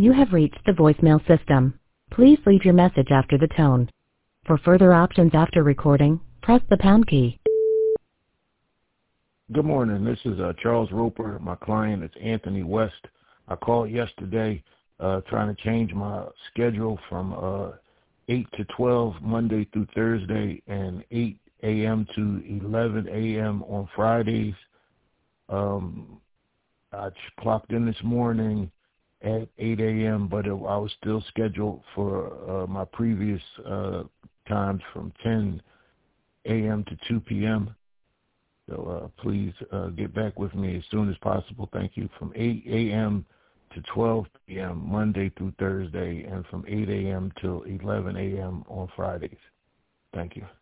You have reached the voicemail system. Please leave your message after the tone. For further options after recording, press the pound key. Good morning. This is Charles Roper. My client is Anthony West. I called yesterday trying to change my schedule from 8 to 12 Monday through Thursday and 8 a.m. to 11 a.m. on Fridays. I clocked in this morning at 8 a.m., but I was still scheduled for my previous times from 10 a.m. to 2 p.m. So please get back with me as soon as possible. Thank you. From 8 a.m. to 12 p.m. Monday through Thursday, and from 8 a.m. till 11 a.m. on Fridays. Thank you.